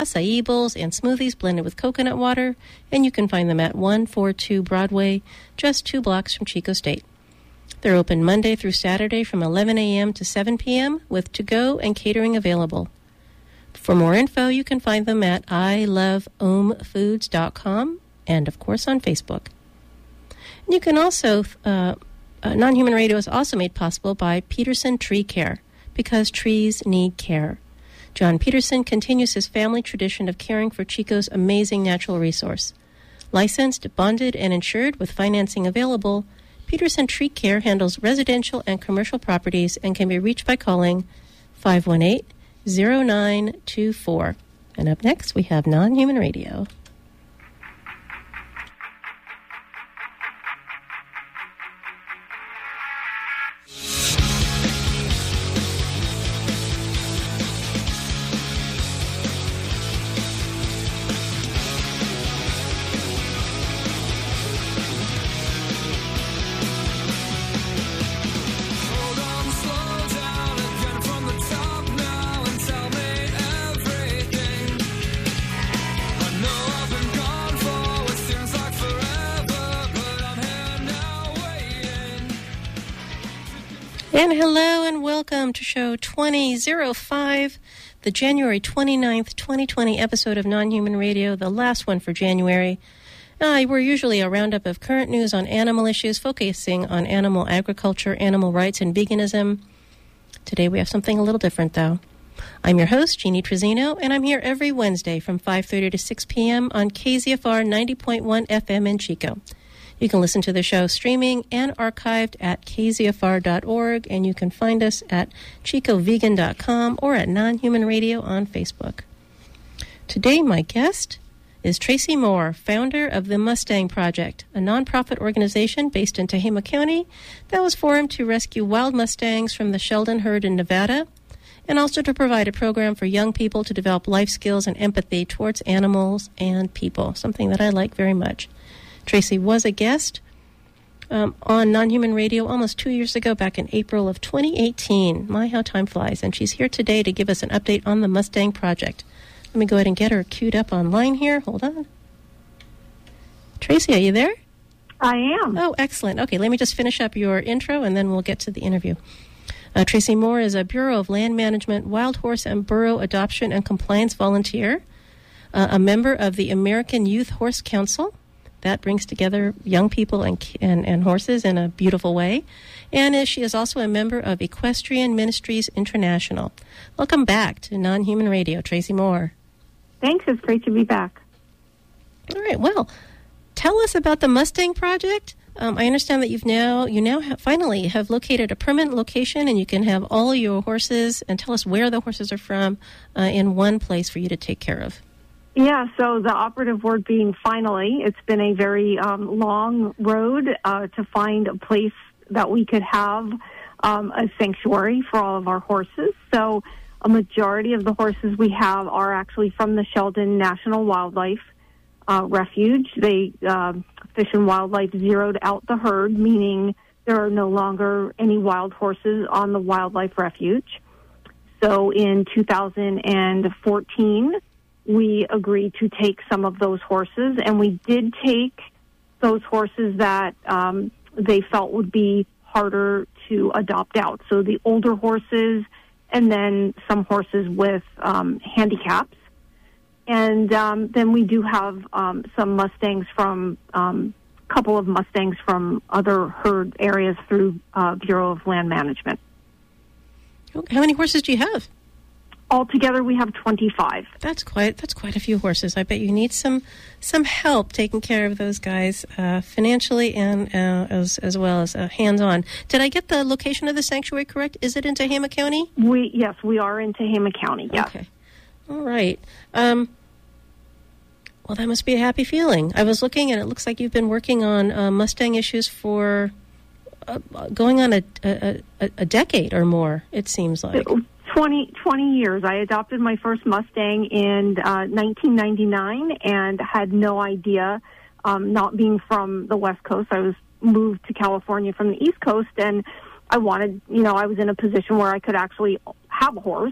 acai bowls, and smoothies blended with coconut water, and you can find them at 142 Broadway, just 2 blocks from Chico State. They're open Monday through Saturday from 11 a.m. to 7 p.m. with to-go and catering available. For more info, you can find them at iloveomefoods.com and, of course, on Facebook. And you can also, Non-Human Radio is also made possible by Peterson Tree Care, because trees need care. John Peterson continues his family tradition of caring for Chico's amazing natural resource. Licensed, bonded, and insured with financing available, Peterson Tree Care handles residential and commercial properties and can be reached by calling 518-0924. And up next, we have Non-Human Radio. And hello and welcome to show 2005, the January 29th, 2020 episode of Non-Human Radio, the last one for January. We're usually a roundup of current news on animal issues, focusing on animal agriculture, animal rights, and veganism. Today we have something a little different, though. I'm your host, Jeannie Trezino, and I'm here every Wednesday from 5:30 to 6 p.m. on KZFR 90.1 FM in Chico. You can listen to the show streaming and archived at kzfr.org, and you can find us at chicovegan.com or at Non-Human Radio on Facebook. Today, my guest is Tracy Moore, founder of the Mustang Project, a nonprofit organization based in Tehama County that was formed to rescue wild Mustangs from the Sheldon herd in Nevada, and also to provide a program for young people to develop life skills and empathy towards animals and people, something that I like very much. Tracy was a guest on Non-Human Radio almost 2 years ago, back in April of 2018. My, how time flies. And she's here today to give us an update on the Mustang Project. Let me go ahead and get her queued up online here. Hold on. Tracy, are you there? I am. Oh, excellent. Okay, let me just finish up your intro, and then we'll get to the interview. Tracy Moore is a Bureau of Land Management, Wild Horse and Burro Adoption and Compliance volunteer, a member of the American Youth Horse Council. That brings together young people and horses in a beautiful way. And she is also a member of Equestrian Ministries International. Welcome back to Non-Human Radio, Tracy Moore. Thanks. It's great to be back. All right. Well, tell us about the Mustang Project. I understand that you now finally have located a permanent location, and you can have all your horses, and tell us where the horses are from, in one place for you to take care of. Yeah, so the operative word being finally. It's been a very long road to find a place that we could have a sanctuary for all of our horses. So a majority of the horses we have are actually from the Sheldon National Wildlife Refuge. They Fish and Wildlife zeroed out the herd, meaning there are no longer any wild horses on the wildlife refuge. So in 2014, we agreed to take some of those horses, and we did take those horses that they felt would be harder to adopt out. So the older horses, and then some horses with handicaps. And then we do have some Mustangs from, couple of Mustangs from other herd areas through Bureau of Land Management. How many horses do you have? Altogether, we have 25. That's quite a few horses. I bet you need some help taking care of those guys financially and as well as hands-on. Did I get the location of the sanctuary correct? Is it in Tehama County? Yes, we are in Tehama County. Yes. Okay. All right. Well, that must be a happy feeling. I was looking, and it looks like you've been working on Mustang issues for going on a decade or more. It seems like. 20 years. I adopted my first Mustang in 1999 and had no idea, not being from the West Coast. I was moved to California from the East Coast, and I wanted, I was in a position where I could actually have a horse.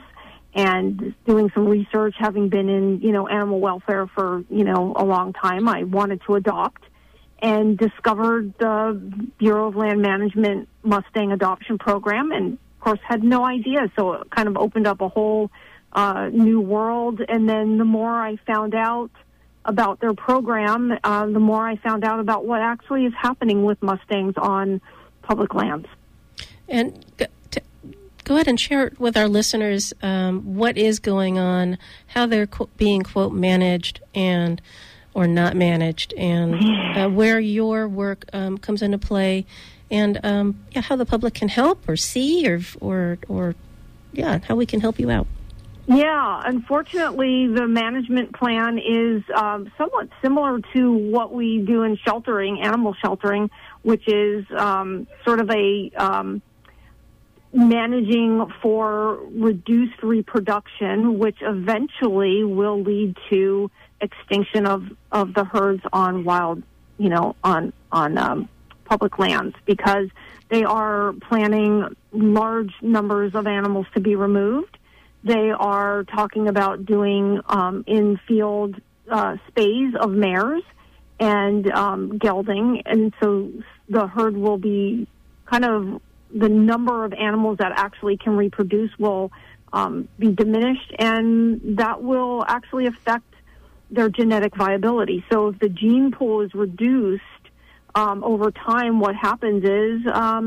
and doing some research, having been in, animal welfare for, a long time, I wanted to adopt and discovered the Bureau of Land Management Mustang adoption program, and of course had no idea. So it kind of opened up a whole new world. And then the more I found out about their program, the more I found out about what actually is happening with Mustangs on public lands. And go ahead and share with our listeners what is going on, how they're being, quote, managed and or not managed, and where your work comes into play, and how the public can help or see or how we can help you out. Yeah, unfortunately, the management plan is somewhat similar to what we do in sheltering, animal sheltering, which is sort of a managing for reduced reproduction, which eventually will lead to extinction of the herds on wild, on public lands, because they are planning large numbers of animals to be removed. They are talking about doing in-field spays of mares and gelding, and so the herd will be kind of, the number of animals that actually can reproduce will be diminished, and that will actually affect their genetic viability. So if the gene pool is reduced over time, what happens is,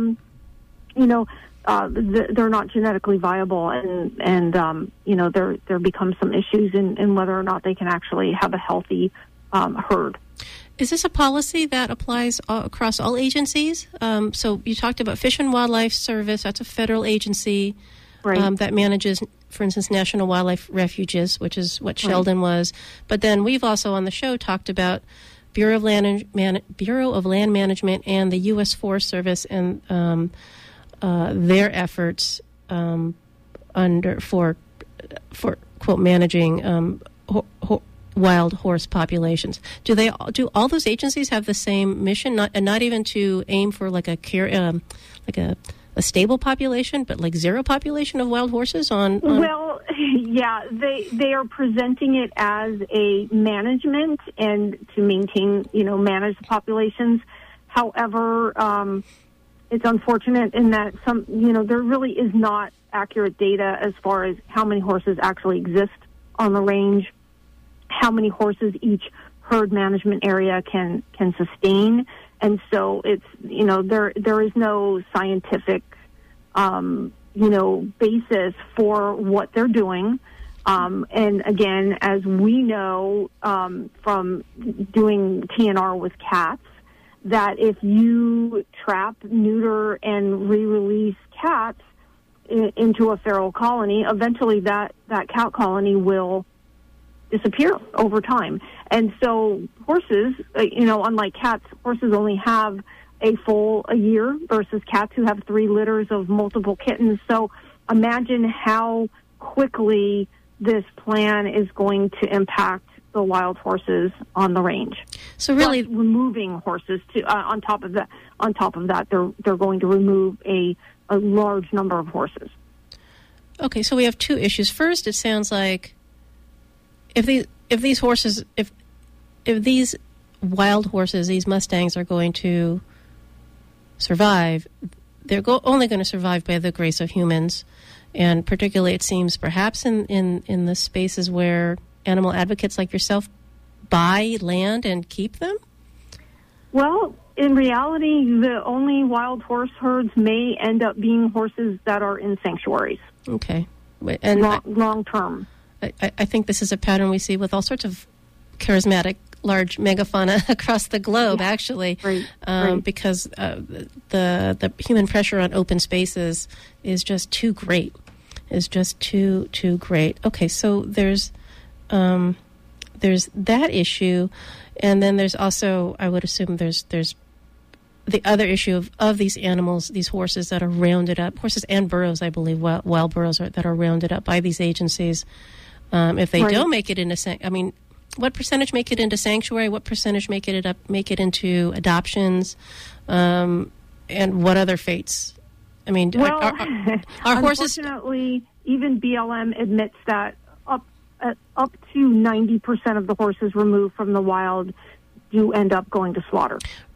they're not genetically viable, and there becomes some issues in whether or not they can actually have a healthy herd. Is this a policy that applies across all agencies? So you talked about Fish and Wildlife Service. That's a federal agency, right, that manages, for instance, National Wildlife Refuges, which is what Sheldon was. But then we've also on the show talked about Bureau of Land Management and the U.S. Forest Service and their efforts for quote managing wild horse populations. Do all those agencies have the same mission? Not even to aim for like a stable population, but like zero population of wild horses on? Well, yeah, they are presenting it as a management and to maintain, manage the populations. However, it's unfortunate in that there really is not accurate data as far as how many horses actually exist on the range, how many horses each herd management area can sustain. And so it's, there is no scientific, basis for what they're doing. And again, as we know from doing TNR with cats, that if you trap, neuter, and re-release cats into a feral colony, eventually that cat colony will disappear over time. And so horses, unlike cats, horses only have a year versus cats who have 3 litters of multiple kittens. So imagine how quickly this plan is going to impact the wild horses on the range. So really, plus removing horses on top of that, they're going to remove a large number of horses. Okay, so we have 2 issues. First, it sounds like if these horses, if these wild horses, these Mustangs, are going to survive, they're only going to survive by the grace of humans, and particularly it seems perhaps in the spaces where animal advocates like yourself buy land and keep them? Well, in reality, the only wild horse herds may end up being horses that are in sanctuaries. Okay. And long term. I think this is a pattern we see with all sorts of charismatic large megafauna across the globe, actually, right. Because the human pressure on open spaces is just too great. Too great. Okay, so there's that issue, and then there's also, I would assume, there's the other issue of these animals, these horses that are rounded up, horses and burros, I believe, wild burros that are rounded up by these agencies. If they don't make it into, what percentage make it into sanctuary? What percentage make it into adoptions? And what other fates? Our horses. Unfortunately, even BLM admits that up to 90% of the horses removed from the wild do end up going to slaughter.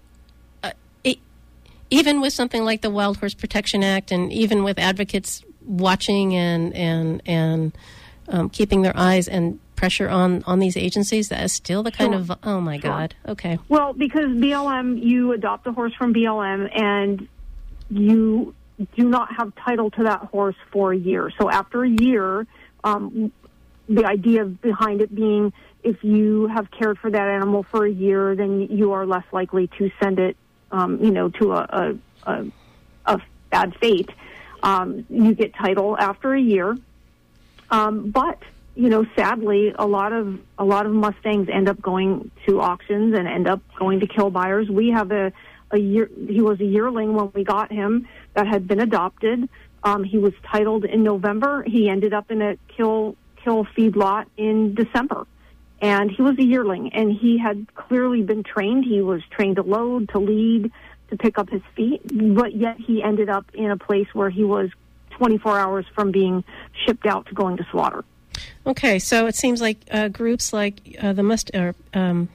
Even with something like the Wild Horse Protection Act, and even with advocates watching and keeping their eyes and pressure on these agencies, that is still the kind of, oh my God, okay. Well, because BLM, you adopt a horse from BLM and you do not have title to that horse for a year. So after a year, the idea behind it being if you have cared for that animal for a year, then you are less likely to send it, to a bad fate. You get title after a year. But, sadly, a lot of Mustangs end up going to auctions and end up going to kill buyers. We have he was a yearling when we got him that had been adopted. He was titled in November. He ended up in a kill feedlot in December. And he was a yearling, and he had clearly been trained. He was trained to load, to lead, to pick up his feet, but yet he ended up in a place where he was 24 hours from being shipped out to going to slaughter. Okay, so it seems like groups like nonprofits,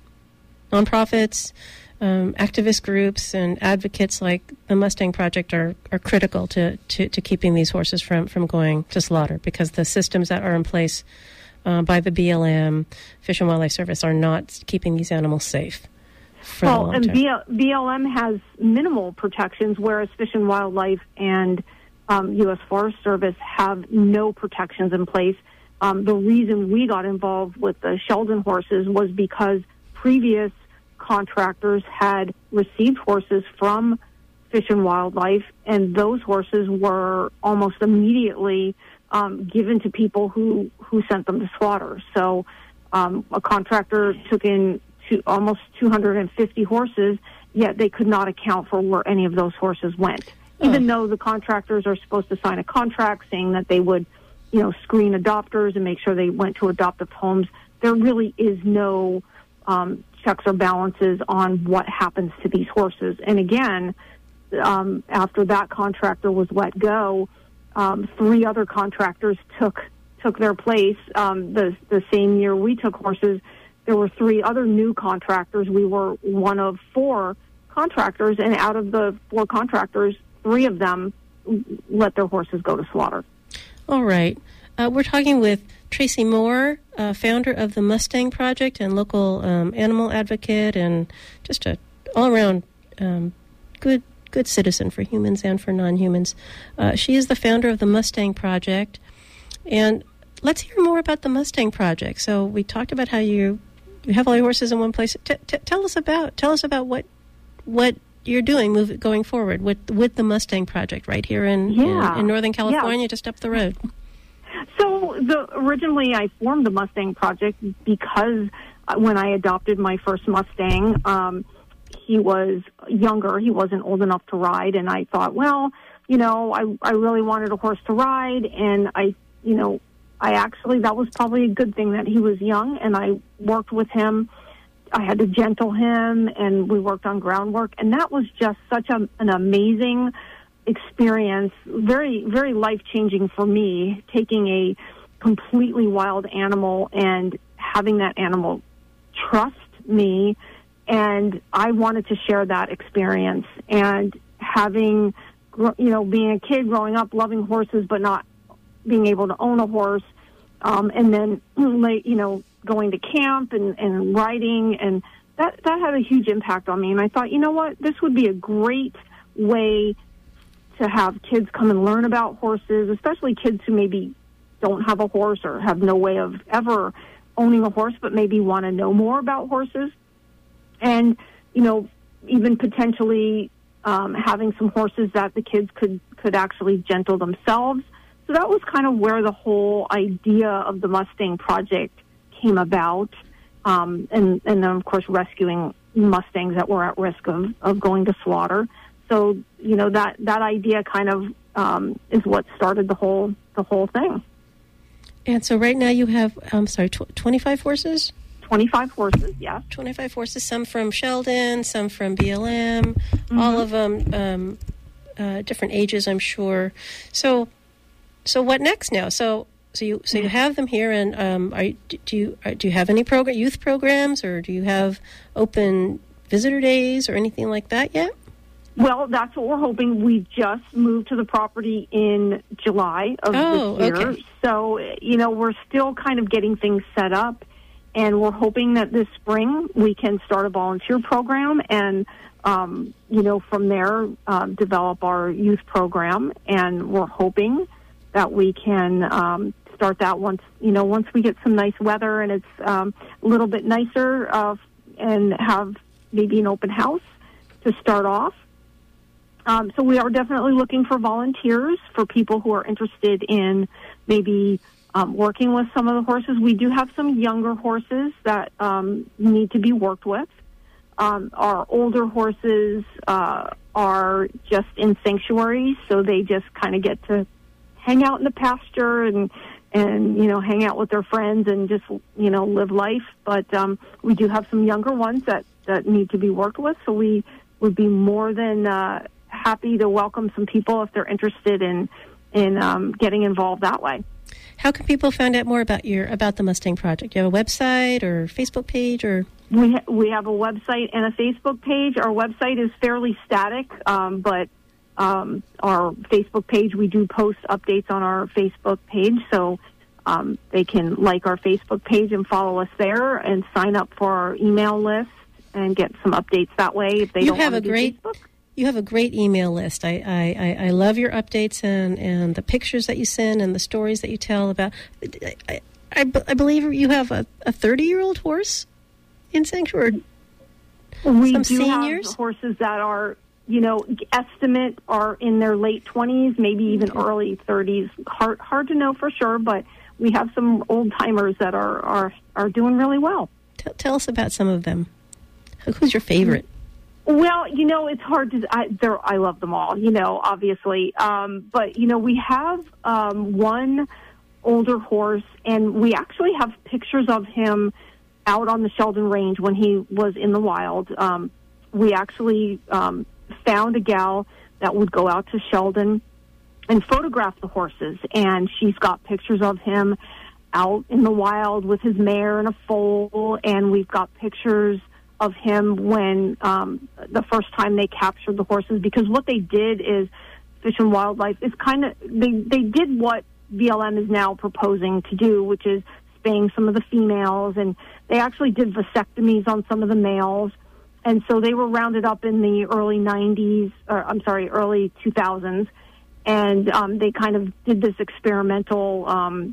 activist groups, and advocates like the Mustang Project are critical to keeping these horses from going to slaughter, because the systems that are in place by the BLM, Fish and Wildlife Service, are not keeping these animals safe. BLM has minimal protections, whereas Fish and Wildlife and U.S. Forest Service have no protections in place. The reason we got involved with the Sheldon horses was because previous contractors had received horses from Fish and Wildlife, and those horses were almost immediately given to people who sent them to slaughter. So a contractor took in almost 250 horses, yet they could not account for where any of those horses went. Even though the contractors are supposed to sign a contract saying that they would, screen adopters and make sure they went to adoptive homes, there really is no checks or balances on what happens to these horses. And again, after that contractor was let go, 3 other contractors took their place. The same year we took horses, there were 3 other new contractors. We were one of 4 contractors, and out of the 4 contractors, 3 of them let their horses go to slaughter. All right. We're talking with Tracy Moore, founder of the Mustang Project and local animal advocate, and just a all-around good citizen for humans and for non-humans. She is the founder of the Mustang Project. And let's hear more about the Mustang Project. So we talked about how you have all your horses in one place. Tell us about what you're doing going forward with the Mustang Project right here in Northern California, just up the road. So originally I formed the Mustang Project because when I adopted my first Mustang, he was younger. He wasn't old enough to ride, and I thought, I really wanted a horse to ride, and I actually, that was probably a good thing that he was young, and I worked with him. I had to gentle him, and we worked on groundwork, and that was just such an amazing experience, very, very life-changing for me, taking a completely wild animal and having that animal trust me, and I wanted to share that experience. And having, being a kid growing up, loving horses, but not being able to own a horse, and then, going to camp and riding, and that had a huge impact on me. And I thought, this would be a great way to have kids come and learn about horses, especially kids who maybe don't have a horse or have no way of ever owning a horse, but maybe want to know more about horses. And, even potentially having some horses that the kids could actually gentle themselves. So that was kind of where the whole idea of the Mustang Project came about. And then, of course, rescuing Mustangs that were at risk of going to slaughter. So, that idea kind of is what started the whole thing. And so right now you have, 25 horses? 25 horses, yeah. 25 horses, some from Sheldon, some from BLM, all of them different ages, I'm sure. So So what next now? So you have them here, and do you have any youth programs, or do you have open visitor days or anything like that yet? Well, that's what we're hoping. We just moved to the property in July of this year. Okay. So, we're still kind of getting things set up, and we're hoping that this spring we can start a volunteer program and, from there develop our youth program. And we're hoping that we can start that once we get some nice weather and it's a little bit nicer and have maybe an open house to start off. So we are definitely looking for volunteers, for people who are interested in maybe working with some of the horses. We do have some younger horses that need to be worked with. Our older horses are just in sanctuaries, so they just kind of get to hang out in the pasture and hang out with their friends and just, live life. But we do have some younger ones that need to be worked with, so we would be more than happy to welcome some people if they're interested in getting involved that way. How can people find out more about the Mustang Project? Do you have a website or Facebook page, or? We have a website and a Facebook page. Our website is fairly static, but our Facebook page, we do post updates on our Facebook page, so they can like our Facebook page and follow us there and sign up for our email list and get some updates that way if they don't want to do Facebook. You have a great email list. I love your updates and the pictures that you send and the stories that you tell about. I believe you have a 30-year-old horse in Sanctuary. We Some do seniors? have horses that are, estimate are in their late 20s, maybe even early 30s. Hard to know for sure, but we have some old-timers that are doing really well. Tell us about some of them. Who's your favorite? Well, it's hard to. I love them all, obviously. But we have one older horse, and we actually have pictures of him out on the Sheldon Range when he was in the wild. We actually found a gal that would go out to Sheldon and photograph the horses, and she's got pictures of him out in the wild with his mare in a foal, and we've got pictures of him when the first time they captured the horses, because what they did is Fish and Wildlife is kind of they did what VLM is now proposing to do, which is spaying some of the females, and they actually did vasectomies on some of the males, and so they were rounded up in the early 2000s, and they kind of did this experimental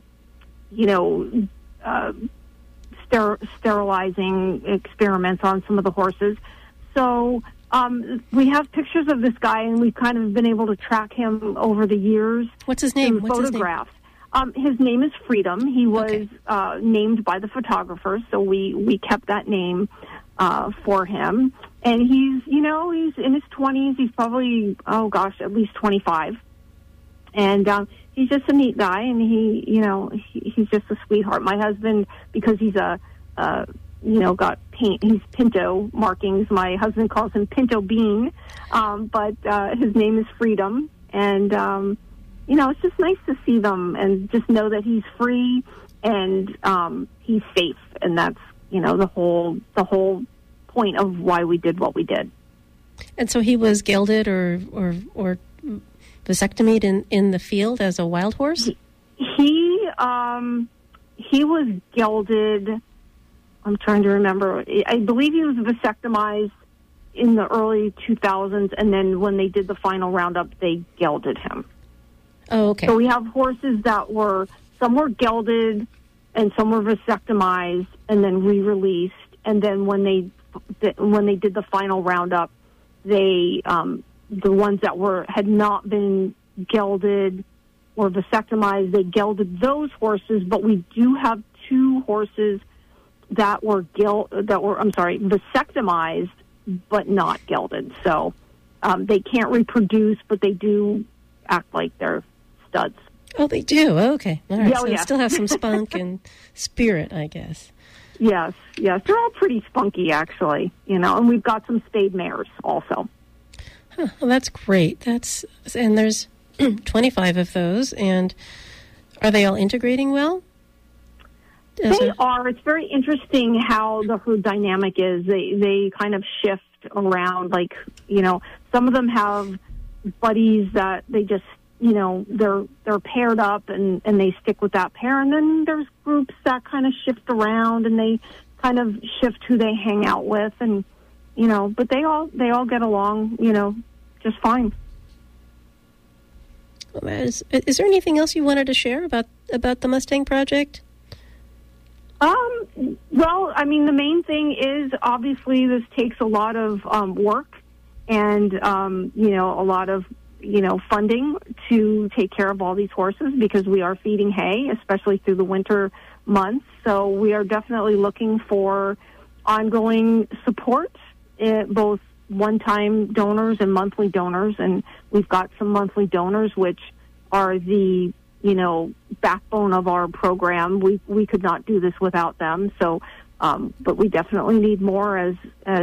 sterilizing experiments on some of the horses. So we have pictures of this guy, and we've kind of been able to track him over the years. What's his name? Photographs. His name is Freedom. He was named by the photographers, so we kept that name for him. And he's in his 20s. He's probably, at least 25. And he's just a neat guy, and he's just a sweetheart. My husband, because he's got paint, he's Pinto markings. My husband calls him Pinto Bean, but his name is Freedom. And, it's just nice to see them and just know that he's free and he's safe. And that's, the whole point of why we did what we did. And so he was gelded or vasectomied in the field as a wild horse? He was gelded. I'm trying to remember. I believe he was vasectomized in the early 2000s, and then when they did the final roundup, they gelded him. Oh, okay. So we have horses that some were gelded and some were vasectomized and then re-released. And then when they did the final roundup, they the ones that had not been gelded or vasectomized, they gelded those horses. But we do have two horses that were vasectomized but not gelded. So they can't reproduce, but they do act like they're studs. Oh, they do? Okay. All right. Yeah, so they still have some spunk and spirit, I guess. Yes. They're all pretty spunky, actually, and we've got some spayed mares also. Huh, well, that's great. And there's 25 of those, and Are they all integrating well? They are. It's very interesting how the herd dynamic is. They kind of shift around. Like, some of them have buddies that they just, they're paired up and they stick with that pair. And then there's groups that kind of shift around and they kind of shift who they hang out with. And, but they all get along, just fine. Is there anything else you wanted to share about the Mustang Project? Well, I mean, the main thing is obviously this takes a lot of work and, a lot of, funding to take care of all these horses because we are feeding hay, especially through the winter months. So we are definitely looking for ongoing support, both one-time donors and monthly donors. And we've got some monthly donors, which are the backbone of our program. We could not do this without them. So, but we definitely need more as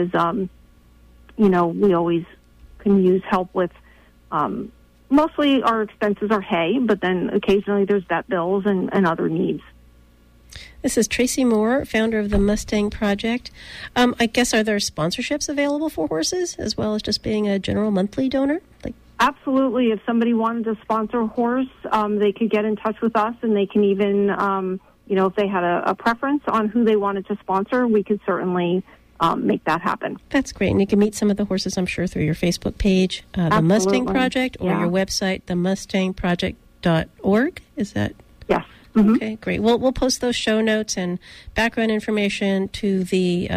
we always can use help with, mostly our expenses are hay, but then occasionally there's vet bills and other needs. This is Tracy Moore, founder of the Mustang Project. I guess, are there sponsorships available for horses as well as just being a general monthly donor? Absolutely. If somebody wanted to sponsor a horse, they could get in touch with us, and they can even, if they had a preference on who they wanted to sponsor, we could certainly make that happen. That's great. And you can meet some of the horses, I'm sure, through your Facebook page, the Mustang Project, or your website, themustangproject.org. Is that? Yes. Mm-hmm. Okay, great. We'll post those show notes and background information to the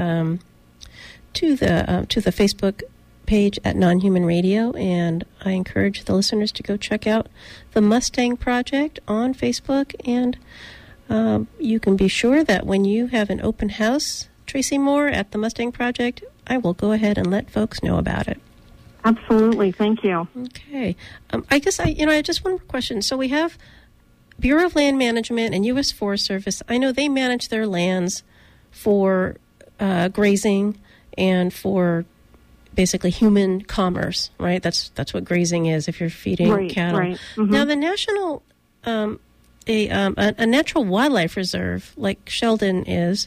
Facebook page at Non-Human Radio, and I encourage the listeners to go check out the Mustang Project on Facebook, and you can be sure that when you have an open house, Tracy Moore, at the Mustang Project, I will go ahead and let folks know about it. Absolutely. Thank you. Okay. I guess I just one more question. So we have Bureau of Land Management and U.S. Forest Service. I know they manage their lands for grazing and for basically human commerce, right? That's what grazing is if you're feeding cattle. Right. Mm-hmm. Now, the national, a natural wildlife reserve like Sheldon is,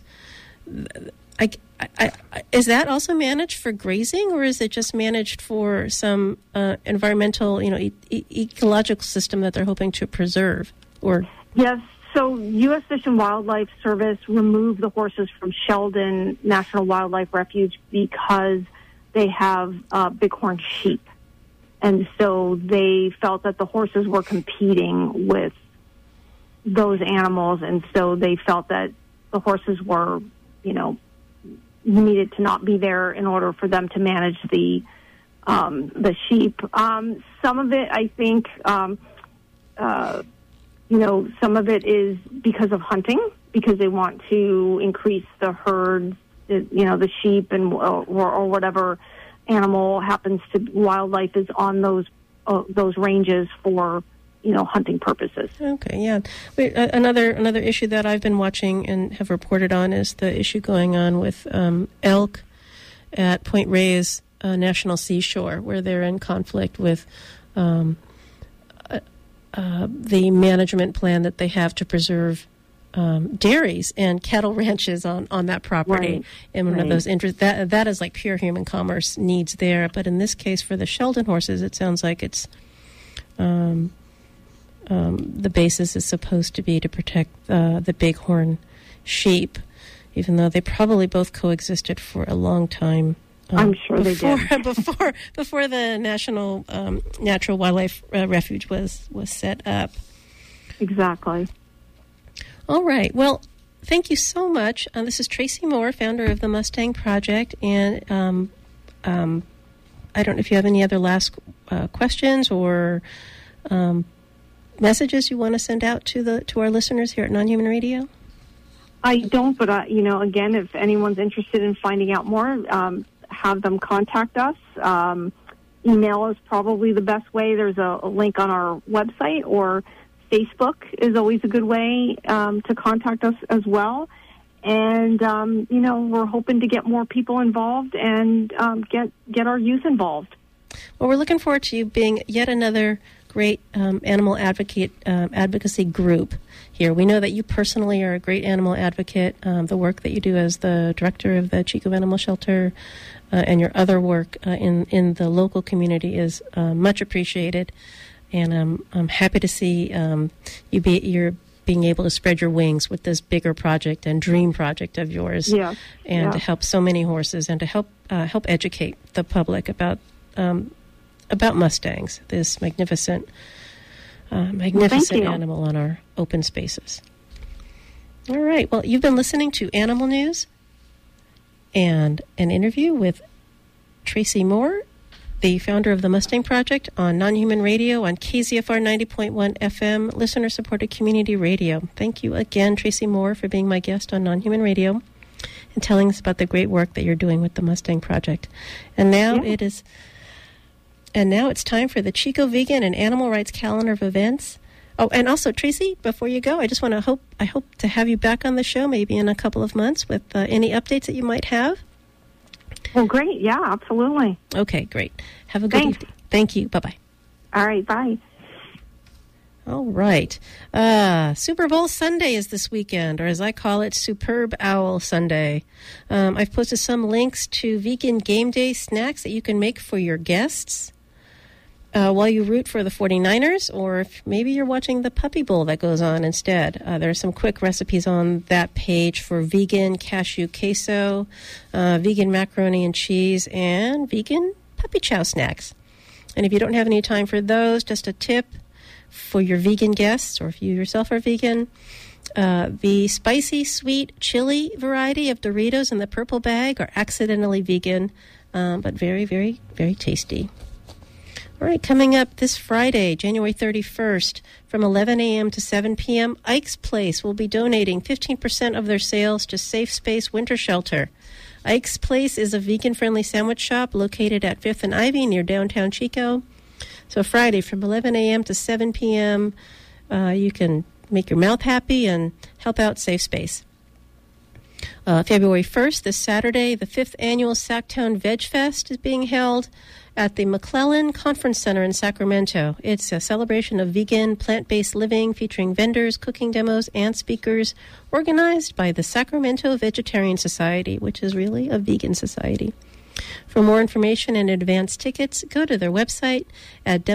is that also managed for grazing, or is it just managed for some environmental, ecological system that they're hoping to preserve? Or yes. So U.S. Fish and Wildlife Service removed the horses from Sheldon National Wildlife Refuge because they have bighorn sheep. And so they felt that the horses were competing with those animals. And so they felt that the horses were, needed to not be there in order for them to manage the sheep. Some of it, I think, some of it is because of hunting, because they want to increase the herds, the sheep and or whatever animal wildlife is on those ranges for hunting purposes. Okay, yeah. Another issue that I've been watching and have reported on is the issue going on with elk at Point Reyes National Seashore, where they're in conflict with the management plan that they have to preserve dairies and cattle ranches on that property. Right. And one of those interests, that is like pure human commerce needs there. But in this case, for the Sheldon horses, it sounds like it's the basis is supposed to be to protect the bighorn sheep, even though they probably both coexisted for a long time. I'm sure they did. before the National Natural Wildlife Refuge was set up. Exactly. All right. Well, thank you so much. This is Tracy Moore, founder of the Mustang Project, and I don't know if you have any other last questions or messages you want to send out to our listeners here at Non-Human Radio. I don't, but again, if anyone's interested in finding out more, have them contact us. Email is probably the best way. There's a link on our website, or Facebook is always a good way to contact us as well. And, we're hoping to get more people involved and get our youth involved. Well, we're looking forward to you being yet another great animal advocacy group here. We know that you personally are a great animal advocate. The work that you do as the director of the Chico Animal Shelter and your other work in the local community is much appreciated. And I'm happy to see you're being able to spread your wings with this bigger project and dream project of yours, to help so many horses and to help educate the public about Mustangs, this magnificent animal on our open spaces. All right. Well, you've been listening to Animal News and an interview with Tracy Moore, the founder of the Mustang Project, on Non-Human Radio on KZFR 90.1 FM, listener-supported community radio. Thank you again, Tracy Moore, for being my guest on Non-Human Radio and telling us about the great work that you're doing with the Mustang Project. And now it's time for the Chico Vegan and Animal Rights calendar of events. Oh, and also, Tracy, before you go, I just want to I hope to have you back on the show maybe in a couple of months with any updates that you might have. Well, great. Yeah, absolutely. Okay, great. Have a good evening. Thank you. Bye-bye. All right, bye. All right. Super Bowl Sunday is this weekend, or as I call it, Superb Owl Sunday. I've posted some links to vegan game day snacks that you can make for your guests while you root for the 49ers, or if maybe you're watching the Puppy Bowl that goes on instead. There are some quick recipes on that page for vegan cashew queso, vegan macaroni and cheese, and vegan puppy chow snacks. And if you don't have any time for those, just a tip for your vegan guests, or if you yourself are vegan, the spicy, sweet, chili variety of Doritos in the purple bag are accidentally vegan, but very, very, very tasty. All right, coming up this Friday, January 31st, from 11 a.m. to 7 p.m., Ike's Place will be donating 15% of their sales to Safe Space Winter Shelter. Ike's Place is a vegan-friendly sandwich shop located at 5th and Ivy near downtown Chico. So Friday from 11 a.m. to 7 p.m., you can make your mouth happy and help out Safe Space. February 1st, this Saturday, the 5th annual Sacktown Veg Fest is being held at the McClellan Conference Center in Sacramento. It's a celebration of vegan, plant-based living featuring vendors, cooking demos, and speakers organized by the Sacramento Vegetarian Society, which is really a vegan society. For more information and advance tickets, go to their website at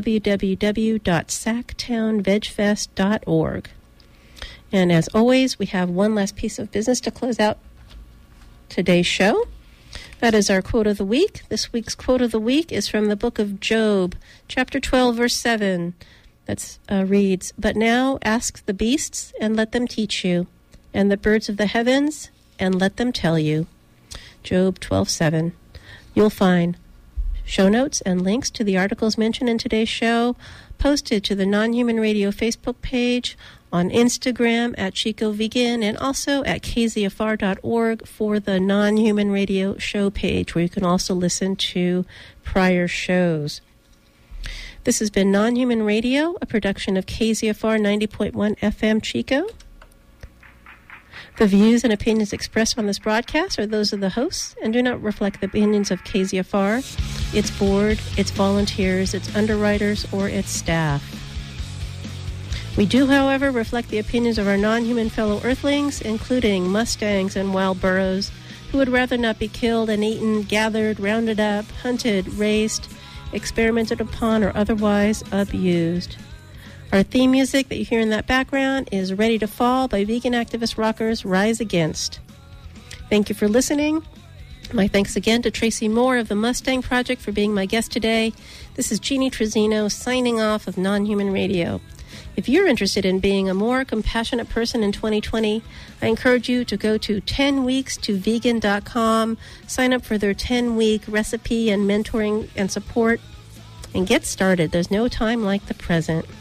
www.sacktownvegfest.org. And as always, we have one last piece of business to close out today's show. That is our quote of the week. This week's quote of the week is from the book of Job, chapter 12, verse 7. That reads, "But now ask the beasts, and let them teach you, and the birds of the heavens, and let them tell you." Job 12:7. You'll find show notes and links to the articles mentioned in today's show posted to the Non-Human Radio Facebook page, on Instagram at Chico Vegan, and also at kzfr.org for the Non-Human Radio show page, where you can also listen to prior shows. This has been Non-Human Radio, a production of KZFR 90.1 FM Chico. The views and opinions expressed on this broadcast are those of the hosts and do not reflect the opinions of KZFR, its board, its volunteers, its underwriters, or its staff. We do, however, reflect the opinions of our non-human fellow earthlings, including Mustangs and wild burros, who would rather not be killed and eaten, gathered, rounded up, hunted, raised, experimented upon, or otherwise abused. Our theme music that you hear in that background is Ready to Fall by vegan activist rockers Rise Against. Thank you for listening. My thanks again to Tracy Moore of the Mustang Project for being my guest today. This is Jeannie Trezino signing off of Non-Human Radio. If you're interested in being a more compassionate person in 2020, I encourage you to go to 10weekstovegan.com, sign up for their 10-week recipe and mentoring and support, and get started. There's no time like the present.